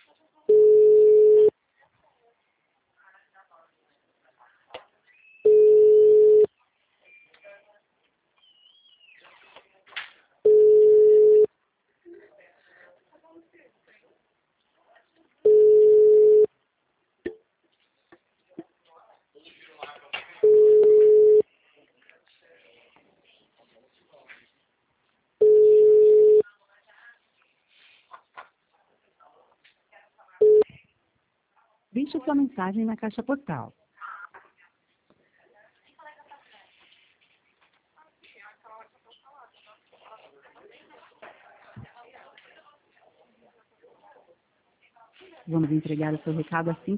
Deixe sua mensagem na caixa postal. Vamos entregar o seu recado assim